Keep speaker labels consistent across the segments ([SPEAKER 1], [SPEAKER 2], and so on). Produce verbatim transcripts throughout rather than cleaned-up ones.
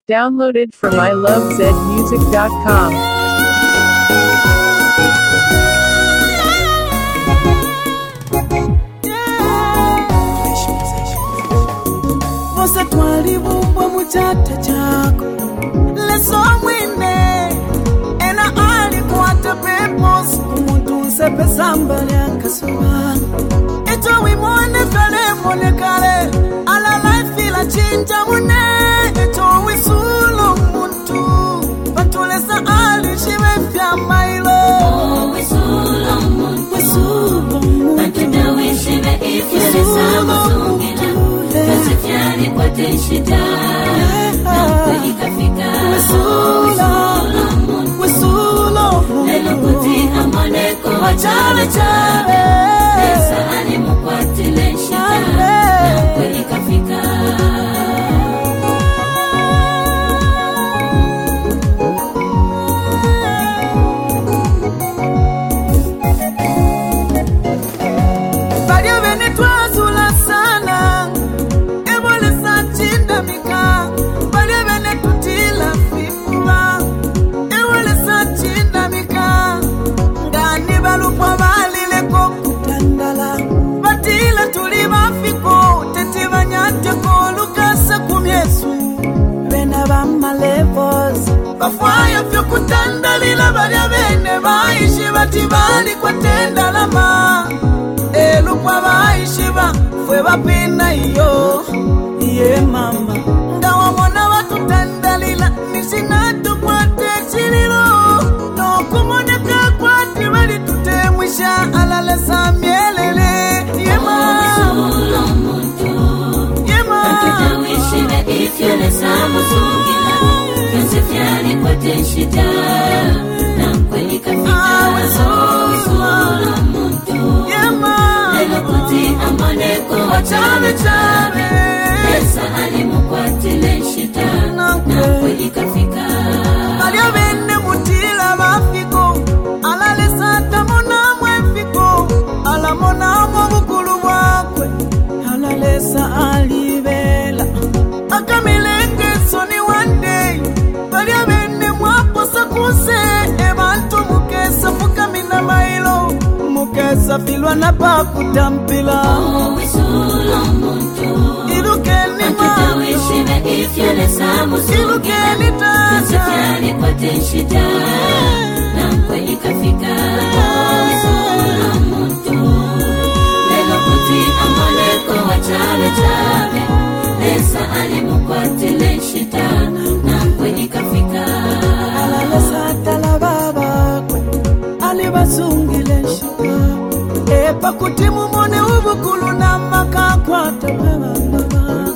[SPEAKER 1] Downloaded from i love zed music dot com.
[SPEAKER 2] Você twalibumbwa muchata chako leso mwine ena alikwata pepos kumuntu nsepe sambali akasuba eto wimone fele mone kale ala life ila chinja mune eto wisulo muntu batulesa ali shive fya mailo
[SPEAKER 3] oh wisulo muntu
[SPEAKER 2] wisulo muntu
[SPEAKER 3] batida wishive ifyelesa musungina Kasifyani kwa tenshita Nampwe ikafika
[SPEAKER 2] Wisulo Wisulo
[SPEAKER 3] Lelo kuti amaneko Wachale chale Nesa alimu kwa tenshita Nampwe ikafika
[SPEAKER 2] Badia venetwa zula sana Mika, balia bene tutila fifura Ewele sa chinda mika Ngani balu kwa bali leko kutandala Batila tuliba fiko Tetiva nyate ko lukasa kumyesu Bena bama levels Bafaya fyo kutandalila balia bene Baishi batibali kwa tendalama Elu kwa baishiba Fwe bapina iyo Ye mama Ndawa mwana watu tandalila Nishinatu kwa techililo No kumoneka kwa tibali tutemwisha Alale sa mielele Ye mama
[SPEAKER 3] Wisulo muntu
[SPEAKER 2] Ye mama
[SPEAKER 3] Batida wishive ifyele sa musungina Kasifyani kwa tenshita Nampwe ikafika Wisulo muntu
[SPEAKER 2] Ye mama
[SPEAKER 3] Lelo kuti amaneko
[SPEAKER 2] Wachale chale
[SPEAKER 3] Esa alimu kwa tenshita Nampwe ikafika
[SPEAKER 2] Alia bende mutila mafiko Alale sata mona mwefiko Ala mona mwabukulu wakwe Alale sa alivela Akamilenge soni one day Alia bende mwaposa kuse Ebantu mukesa fukamina mailo Mukesa filwa na pakutampila
[SPEAKER 3] Oh wisulo muntu
[SPEAKER 2] Ilukeni
[SPEAKER 3] Batida wishive ifyele sa musungina
[SPEAKER 2] Ilukeni tata
[SPEAKER 3] Kasifyani kwa tenshita Nampwe ikafika Oh wisulo muntu Lelo kuti amaneko wachale chale Nesa alimu kwa tenshita Nampwe ikafika
[SPEAKER 2] Alale sata la baba kwe Alibasungile shika Epa kutimu mone ubukulu na maka kwa tababa baba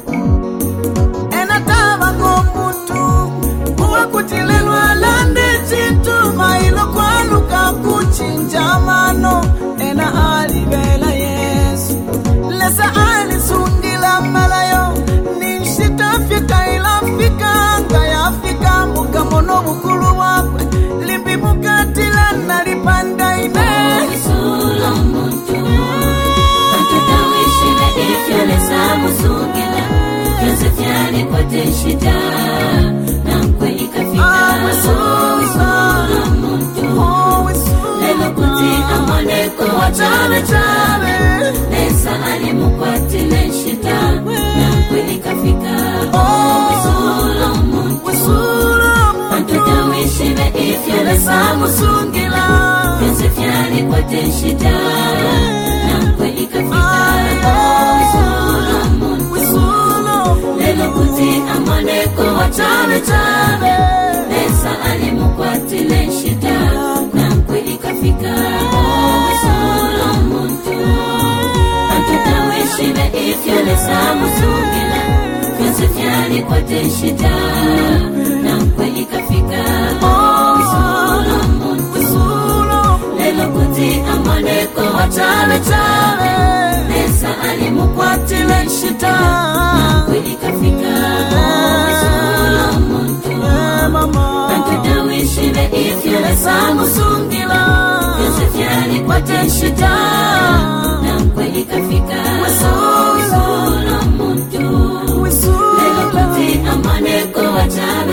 [SPEAKER 2] Ena taba ngomutu Uwa kutilelwa lande chintu Mailo kwa luka kuchinja mano Ena alibela Yesu Lesa alisungila malayo Ninshita fika ila fika Ngaya fika muka mono bukulu wakwe Limbi mukatila nalipanda ime
[SPEAKER 3] Wisulo muntu Batida wishive ifyele sa musungina Kasifyani kwa tenshita Nampwe ikafika Wisulo muntu
[SPEAKER 2] Oh, Wisulo
[SPEAKER 3] Lelo kuti amaneko wachale chale Nesa alimu kwa tenshita Nampwe ikafika Oh wisulo muntu
[SPEAKER 2] Wisulo
[SPEAKER 3] Batida wishive ifyele sa musungina Kasifyani kwa tenshita Nampwe ikafika Oh wisulo muntu
[SPEAKER 2] Wisulo
[SPEAKER 3] Lelo kuti amaneko wachale chale Nesa alimu kwa tenshita Nampwe ikafika Oh wisulo muntu Batida wishive ifyele sa musungina Kasifyani kwa tenshita Nampwe ikafika Oh wisulo muntu
[SPEAKER 2] Wisulo
[SPEAKER 3] Lelo kuti amaneko wachale chale Nesa alimu kwa tenshita Nampwe ikafika Oh wisulo muntu
[SPEAKER 2] Ye mama
[SPEAKER 3] Batida wishive ifyele sa musungina Kasifyani kwa tenshita Nampwe ikafika Oh wisulo muntu
[SPEAKER 2] Wisulo
[SPEAKER 3] Lelo kuti amaneko wachale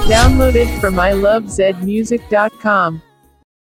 [SPEAKER 1] Downloaded from I love zed music dot com.